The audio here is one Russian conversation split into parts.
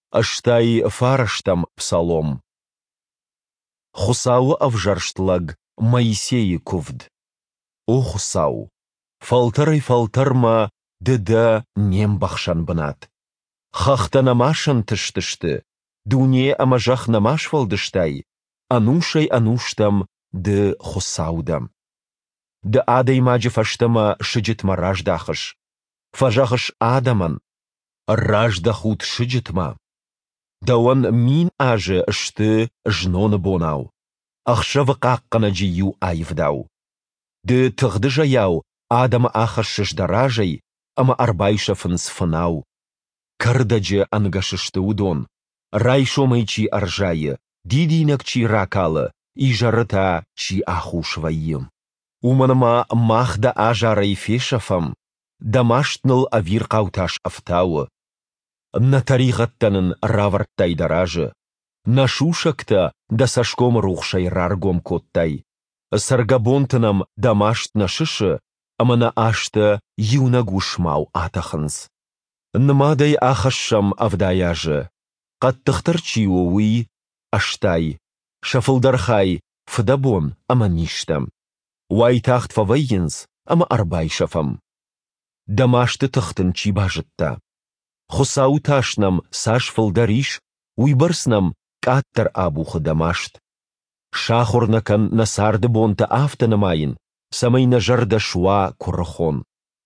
Аштай фараштам псалом. Хусау авжарштлаг Моисеи кувд. О хусау, фалтырма дыда нем бахшан бынат. Хахтанамашан тыштышты, дуне амажах намаш фалдыштай, ануштам ды хусаудам. Ды адай маджи фаштама шыджитма раждахыш. Фажахыш адаман, раждахут шыджитма. Да он мин аже шты жноны бонау. Ахшавы қаққана жию айвдау. Ды тығды жаяу, адама ахашыш даражай, ама арбайшафын сфынау. Кырдаджы ангашышты удон. Райшомайчи аржайы, дидинакчи ракалы, и жарыта чи ахушвайым. Уманыма махда ажарай фешафам, дамаштныл авир қауташ афтауы. На тарихаттанын раварттай даражы, на шушакта да сашком рухшай раргом коттай. Саргабонтынам дамаштна шышы, амана ашты юнагушмау атахынс. Нмадай ахашшам авдаяжы, қаттықтыр чиууи, аштай, шафылдархай, фдабон амаништам. Уайтахт фавайынс, ама арбайшафам. Дамашты тықтын чибажытта. Хусау ташнам саш фылдариш, уйбарснам каттар абухы дамашт. Шахурнакан насарды бонта автономайын, самайна жарда шуа курахон.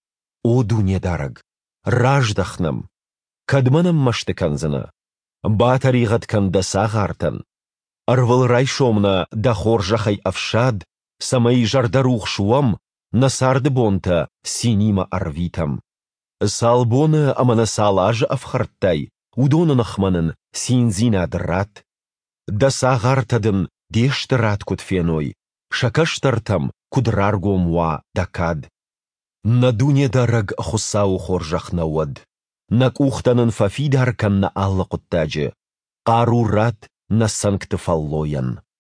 О дуне дараг, раждахнам, кадманам маштыканзана, батаригат да сағартан. Арвыл райшомна да хоржахай авшад, самай жардарух шуам, насарды бонта синима арвитам. Салбоны амана салажы афхарттай, удоны нахманын синзина драт. Да сағартадын дешті рат кутфеной, шакаштартам кудраргомуа дакад. На дуне дараг хусау хоржах науад. Нак ухтанын фафидаркан на алла куттаджы, қару рат на санктыфаллоян.